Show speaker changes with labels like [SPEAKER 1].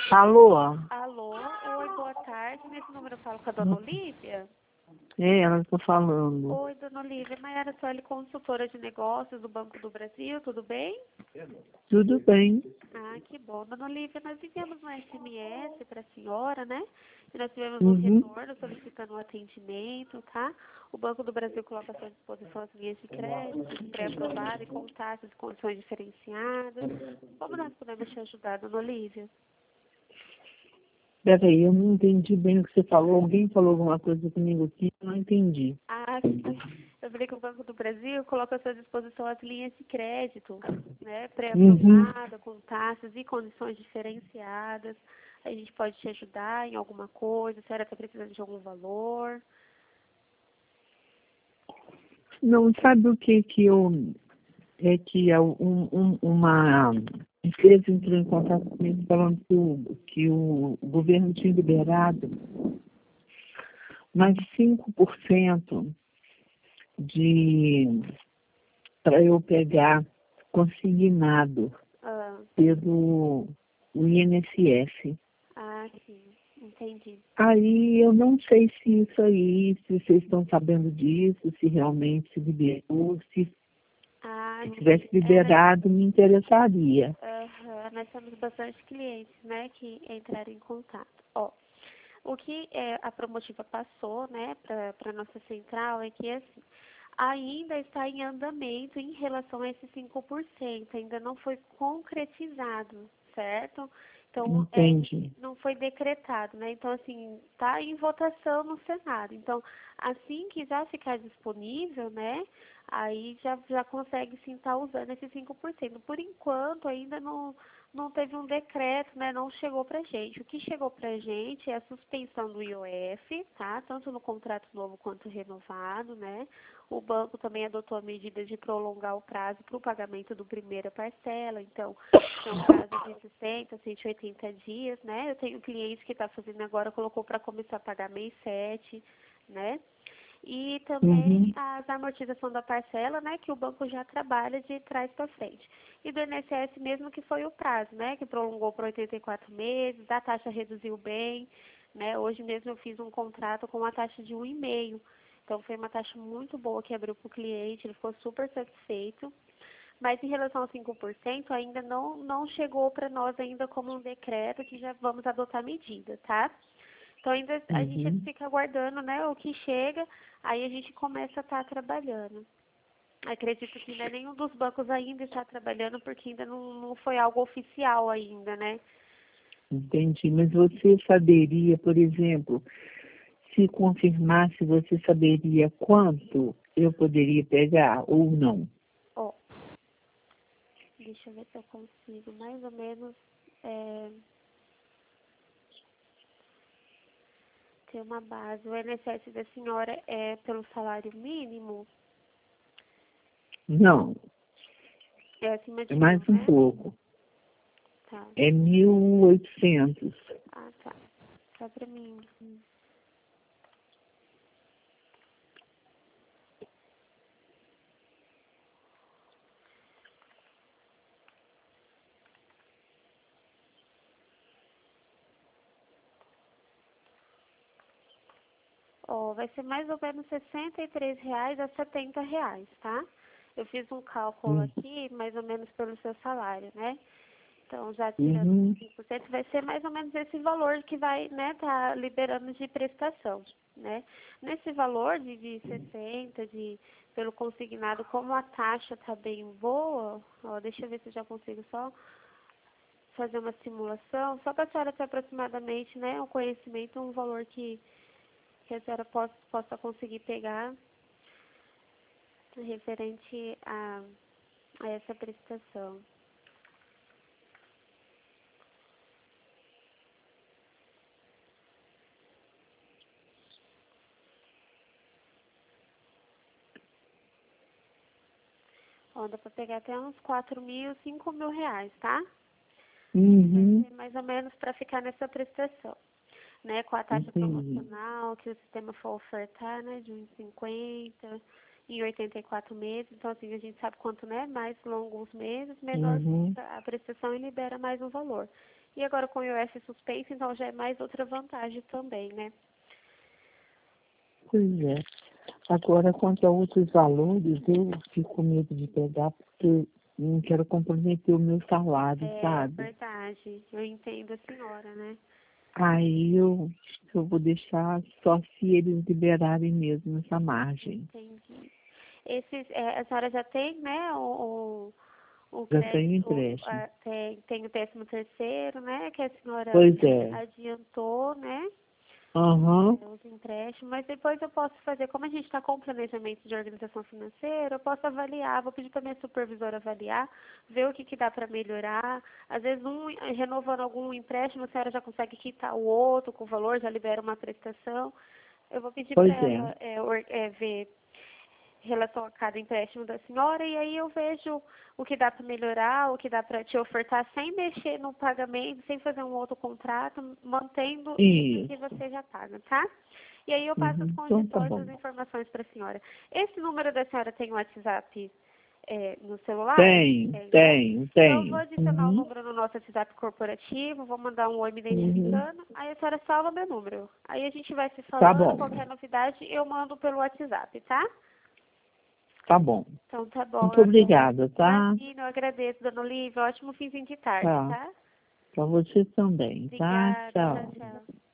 [SPEAKER 1] Alô?
[SPEAKER 2] Alô, oi, boa tarde. Nesse número eu falo com a dona Olívia.
[SPEAKER 1] É, ela está falando.
[SPEAKER 2] Oi, dona Olívia. Maiara Soeli, consultora de negócios do Banco do Brasil, tudo bem?
[SPEAKER 1] Tudo bem.
[SPEAKER 2] Ah, que bom. Dona Olívia, nós enviamos um SMS para a senhora, né? E nós tivemos um
[SPEAKER 1] Uhum.
[SPEAKER 2] retorno solicitando um atendimento, tá? O Banco do Brasil coloca à sua disposição as linhas de crédito pré-aprovadas e com taxas e condições diferenciadas. Como nós podemos te ajudar, dona Olívia?
[SPEAKER 1] Peraí, eu não entendi bem o que você falou. Alguém falou alguma coisa comigo aqui, eu não entendi.
[SPEAKER 2] Ah, sim. Eu falei que o Banco do Brasil coloca à sua disposição as linhas de crédito, né, pré-aprovada, com taxas e condições diferenciadas. A gente pode te ajudar em alguma coisa, se a senhora está precisando de algum valor.
[SPEAKER 1] Não, sabe o que eu... É que uma empresa entrou em contato comigo falando que o governo tinha liberado mais 5% para eu pegar consignado
[SPEAKER 2] Ah,
[SPEAKER 1] pelo INSS.
[SPEAKER 2] sim, entendi.
[SPEAKER 1] Aí eu não sei se isso aí, se vocês estão sabendo disso, se realmente se liberou, se
[SPEAKER 2] Ah, sim.
[SPEAKER 1] tivesse liberado, me interessaria.
[SPEAKER 2] Nós temos bastante clientes, né, que entraram em contato. Ó, o que a Promotiva passou, né, para nossa central é que, assim, ainda está em andamento em relação a esses 5%, ainda não foi concretizado, certo? Então,
[SPEAKER 1] Entendi.
[SPEAKER 2] não foi decretado, né? Então, assim, está em votação no Senado. Então, assim que já ficar disponível, né, aí já consegue sim estar usando esses 5%. Por enquanto, ainda não teve um decreto, né, não chegou pra gente. O que chegou pra gente é a suspensão do IOF, tá? Tanto no contrato novo quanto renovado, né? O banco também adotou a medida de prolongar o prazo para o pagamento do primeira parcela, então, é um prazo de 60, 180 dias, né? Eu tenho um cliente que está fazendo agora, colocou para começar a pagar mês 7, né? E também
[SPEAKER 1] Uhum.
[SPEAKER 2] as amortização da parcela, né, que o banco já trabalha de trás para frente. E do INSS mesmo que foi o prazo, né, que prolongou para 84 meses, a taxa reduziu bem, né? Hoje mesmo eu fiz um contrato com uma taxa de 1,5. Então foi uma taxa muito boa que abriu para o cliente, ele ficou super satisfeito. Mas em relação aos 5% ainda não chegou para nós ainda como um decreto que já vamos adotar medida, tá? Então ainda a gente
[SPEAKER 1] Uhum.
[SPEAKER 2] fica aguardando, né, o que chega, aí a gente começa a estar trabalhando. Acredito que ainda nenhum dos bancos ainda está trabalhando, porque ainda não foi algo oficial ainda, né?
[SPEAKER 1] Entendi. Mas você saberia, por exemplo, se confirmasse, você saberia quanto eu poderia pegar ou não?
[SPEAKER 2] Ó, deixa eu ver se eu consigo mais ou menos ter uma base. O INSS da senhora é pelo salário mínimo?
[SPEAKER 1] Não,
[SPEAKER 2] É acima
[SPEAKER 1] é
[SPEAKER 2] de 1.000,
[SPEAKER 1] mais um
[SPEAKER 2] né?
[SPEAKER 1] pouco.
[SPEAKER 2] Tá.
[SPEAKER 1] É 1.800.
[SPEAKER 2] Ah, tá. Tá pra mim. Ó, vai ser mais ou menos R$ 63 a R$ 70, tá? Eu fiz um cálculo aqui, mais ou menos pelo seu salário, né? Então, já tirando
[SPEAKER 1] Uhum.
[SPEAKER 2] 5%, vai ser mais ou menos esse valor que vai, né, tá liberando de prestação, né? Nesse valor de 60, pelo consignado, como a taxa tá bem boa, ó, deixa eu ver se eu já consigo só fazer uma simulação, só para a senhora ter aproximadamente, né, um conhecimento, um valor que a senhora possa conseguir pegar referente a essa prestação. Ó, dá para pegar até uns 4.000, 5.000 reais, tá? Vai
[SPEAKER 1] Uhum.
[SPEAKER 2] ser mais ou menos para ficar nessa prestação, né? Com a taxa
[SPEAKER 1] Entendi.
[SPEAKER 2] promocional que o sistema for ofertar, né? De 1,50 em 84 meses. Então, assim, a gente sabe quanto, né? Mais longos os meses, menor
[SPEAKER 1] Uhum.
[SPEAKER 2] fica a prestação e libera mais um valor. E agora com o IOS suspenso, então já é mais outra vantagem também, né?
[SPEAKER 1] Pois é. Agora, quanto a outros valores, eu fico com medo de pegar porque não quero comprometer o meu salário,
[SPEAKER 2] É
[SPEAKER 1] sabe?
[SPEAKER 2] verdade, eu entendo a senhora, né?
[SPEAKER 1] Aí eu vou deixar só se eles liberarem mesmo essa margem.
[SPEAKER 2] Entendi. A senhora já tem, né, o
[SPEAKER 1] Já tenho
[SPEAKER 2] crédito,
[SPEAKER 1] empréstimo.
[SPEAKER 2] tem o 13º, né, que a senhora
[SPEAKER 1] Pois é.
[SPEAKER 2] adiantou, né?
[SPEAKER 1] Aham.
[SPEAKER 2] Os empréstimos, mas depois eu posso fazer, como a gente está com planejamento de organização financeira, eu posso avaliar, vou pedir para minha supervisora avaliar, ver o que, que dá para melhorar. Às vezes, renovando algum empréstimo, a senhora já consegue quitar o outro com o valor, já libera uma prestação. Eu vou pedir para
[SPEAKER 1] Pois é.
[SPEAKER 2] ela ver em relação a cada empréstimo da senhora e aí eu vejo o que dá para melhorar, o que dá para te ofertar sem mexer no pagamento, sem fazer um outro contrato, mantendo isso que
[SPEAKER 1] Isso.
[SPEAKER 2] você já paga, tá? E aí eu passo as
[SPEAKER 1] Então tá
[SPEAKER 2] condições,
[SPEAKER 1] bom.
[SPEAKER 2] as informações para a senhora. Esse número da senhora tem o WhatsApp no celular?
[SPEAKER 1] Tenho,
[SPEAKER 2] Tem, né?
[SPEAKER 1] tenho,
[SPEAKER 2] Então eu vou
[SPEAKER 1] tenho.
[SPEAKER 2] adicionar o número no nosso WhatsApp corporativo, vou mandar um oi me
[SPEAKER 1] Uhum.
[SPEAKER 2] identificando, aí a senhora salva meu número. Aí a gente vai se
[SPEAKER 1] Tá
[SPEAKER 2] falando,
[SPEAKER 1] bom,
[SPEAKER 2] qualquer novidade eu mando pelo WhatsApp, tá?
[SPEAKER 1] tá bom.
[SPEAKER 2] Então tá bom.
[SPEAKER 1] Muito obrigada, tá?
[SPEAKER 2] Imagina, eu agradeço, dona Olivia. Ótimo finzinho de tarde,
[SPEAKER 1] Tá.
[SPEAKER 2] tá?
[SPEAKER 1] Pra você também, tá?
[SPEAKER 2] Obrigada, tchau,
[SPEAKER 1] Tchau.
[SPEAKER 2] tchau.